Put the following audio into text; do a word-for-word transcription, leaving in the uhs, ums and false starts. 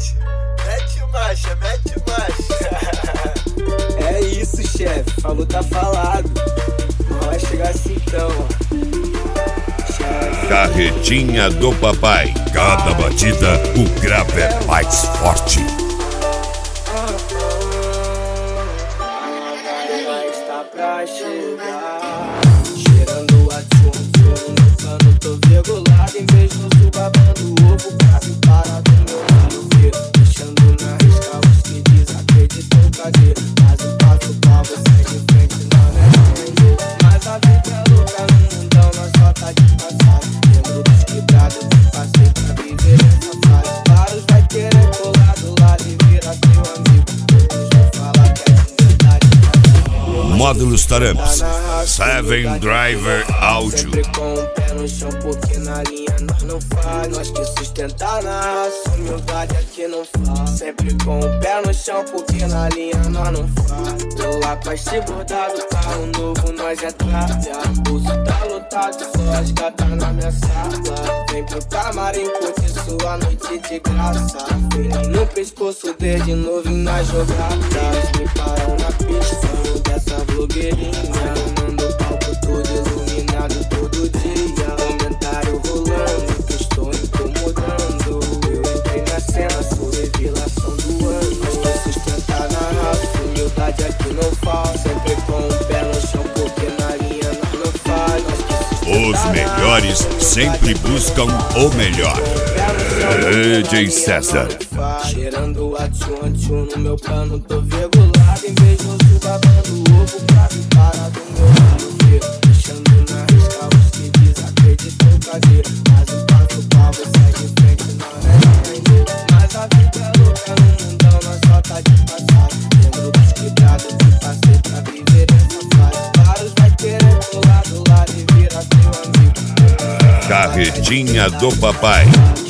mete, mete marcha, mete marcha. É isso, chefe, falou tá falado. Não vai chegar assim então, ó. Chefe. Carretinha do papai. Cada batida, o grave é mais forte. Está pra chegar, cheirando a tchum-tchum. No pano tô virgulado, invejoso babando ovo pra me parar do meu lado ver. Deixando na risca os que desacreditam fazer. Mas o passo pra você de frente não é entender. Mas a vida é louca no mundão, nós só tá de passagem. Lembro dos quebrados que passei pra viver essa fase. Vários vai querer colar do lado e virar teu amigo. Outros vão falar que é de verdade. Módulos Taramps, Seven Driver Áudio. Sempre com o pé no chão, porque na linha nós não faz. Nós que sustentar na raça, humildade aqui não faz. Sempre com o pé no chão, porque na linha nós não faz. Tô lá com este bordado, carro novo nós é trave. O bolso tá lotado, só as gatas na minha sala. Vem pro camarim curtir sua noite de graça. Feeling no pescoço desde novinho na jogada. Eles me param na pista, dessa blogueirinha, mando palco todo iluminado todo dia. Comentário rolando, que estou incomodando. Eu entrei na cena, sou revelação do ano. Mas tô sustentar na raça, humildade aqui não falta. Sempre com o pé no chão, porque na linha nós não faz. Os melhores sempre buscam o melhor. D J César. Cheirando a tchum-tchum, no meu plano tô virgulado. Invejoso babando ovo pra me parar do meu lado ver. Deixando na risca os que desacreditam fazer. Mas o passo pra você de frente não é entender. Mas a vida é louca no mundão, nós só tá de passagem. Lembro dos quebrados que passei pra viver essa fase. Vários vai querer colar do lado e virar teu amigo. Carretinha do papai.